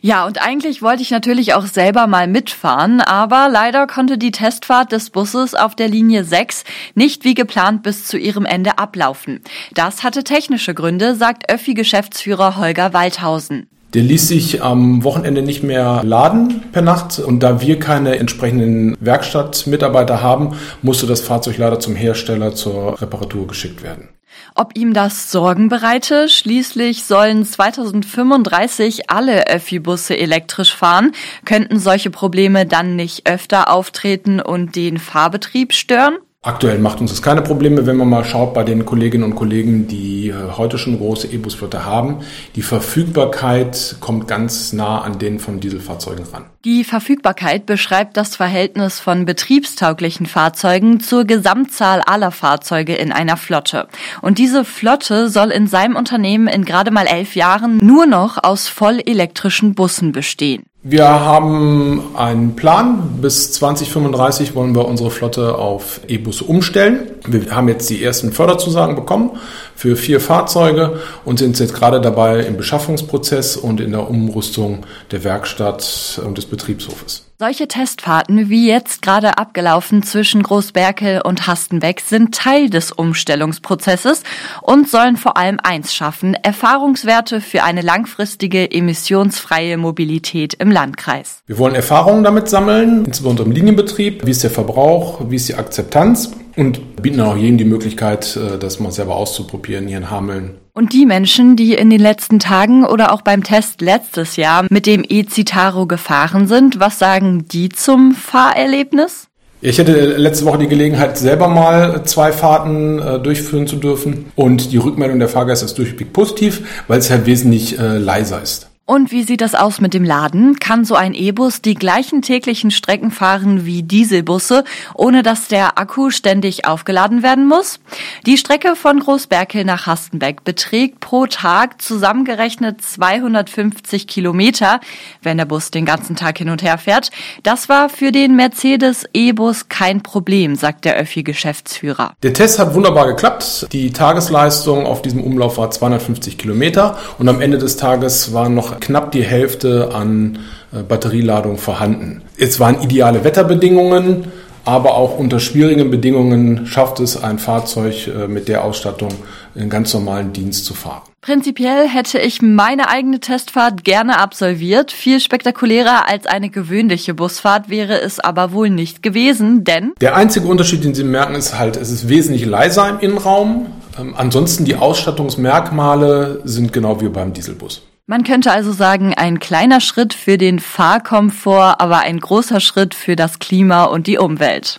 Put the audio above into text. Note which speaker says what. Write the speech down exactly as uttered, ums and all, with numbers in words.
Speaker 1: Ja, und eigentlich wollte ich natürlich auch selber mal mitfahren, aber leider konnte die Testfahrt des Busses auf der Linie sechs nicht wie geplant bis zu ihrem Ende ablaufen. Das hatte technische Gründe, sagt Öffi-Geschäftsführer Holger Waldhausen.
Speaker 2: Der ließ sich am Wochenende nicht mehr laden per Nacht und da wir keine entsprechenden Werkstattmitarbeiter haben, musste das Fahrzeug leider zum Hersteller zur Reparatur geschickt werden.
Speaker 1: Ob ihm das Sorgen bereite? Schließlich sollen zweitausendfünfunddreißig alle Öffi-Busse elektrisch fahren. Könnten solche Probleme dann nicht öfter auftreten und den Fahrbetrieb stören?
Speaker 2: Aktuell macht uns das keine Probleme, wenn man mal schaut bei den Kolleginnen und Kollegen, die heute schon große E-Bus-Flotte haben. Die Verfügbarkeit kommt ganz nah an den von Dieselfahrzeugen ran.
Speaker 1: Die Verfügbarkeit beschreibt das Verhältnis von betriebstauglichen Fahrzeugen zur Gesamtzahl aller Fahrzeuge in einer Flotte. Und diese Flotte soll in seinem Unternehmen in gerade mal elf Jahren nur noch aus vollelektrischen Bussen bestehen.
Speaker 2: Wir haben einen Plan. Bis zwanzig fünfunddreißig wollen wir unsere Flotte auf E-Busse umstellen. Wir haben jetzt die ersten Förderzusagen bekommen für vier Fahrzeuge und sind jetzt gerade dabei im Beschaffungsprozess und in der Umrüstung der Werkstatt und des Betriebshofes.
Speaker 1: Solche Testfahrten wie jetzt gerade abgelaufen zwischen Großberkel und Hastenbeck sind Teil des Umstellungsprozesses und sollen vor allem eins schaffen: Erfahrungswerte für eine langfristige emissionsfreie Mobilität im Landkreis.
Speaker 2: Wir wollen Erfahrungen damit sammeln, insbesondere im Linienbetrieb. Wie ist der Verbrauch, wie ist die Akzeptanz? Und bieten auch jedem die Möglichkeit, das mal selber auszuprobieren hier in Hameln.
Speaker 1: Und die Menschen, die in den letzten Tagen oder auch beim Test letztes Jahr mit dem e-Citaro gefahren sind, was sagen die zum Fahrerlebnis?
Speaker 2: Ich hatte letzte Woche die Gelegenheit, selber mal zwei Fahrten äh, durchführen zu dürfen. Und die Rückmeldung der Fahrgäste ist durchweg positiv, weil es halt wesentlich äh, leiser ist.
Speaker 1: Und wie sieht das aus mit dem Laden? Kann so ein E-Bus die gleichen täglichen Strecken fahren wie Dieselbusse, ohne dass der Akku ständig aufgeladen werden muss? Die Strecke von Großberkel nach Hastenbeck beträgt pro Tag zusammengerechnet zweihundertfünfzig Kilometer, wenn der Bus den ganzen Tag hin und her fährt. Das war für den Mercedes E-Bus kein Problem, sagt der Öffi-Geschäftsführer.
Speaker 2: Der Test hat wunderbar geklappt. Die Tagesleistung auf diesem Umlauf war zweihundertfünfzig Kilometer und am Ende des Tages waren noch knapp die Hälfte an äh, Batterieladung vorhanden. Es waren ideale Wetterbedingungen, aber auch unter schwierigen Bedingungen schafft es ein Fahrzeug äh, mit der Ausstattung in ganz normalen Dienst zu fahren.
Speaker 1: Prinzipiell hätte ich meine eigene Testfahrt gerne absolviert. Viel spektakulärer als eine gewöhnliche Busfahrt wäre es aber wohl nicht gewesen, denn
Speaker 2: der einzige Unterschied, den Sie merken, ist halt, es ist wesentlich leiser im Innenraum. Ähm, ansonsten die Ausstattungsmerkmale sind genau wie beim Dieselbus.
Speaker 1: Man könnte also sagen, ein kleiner Schritt für den Fahrkomfort, aber ein großer Schritt für das Klima und die Umwelt.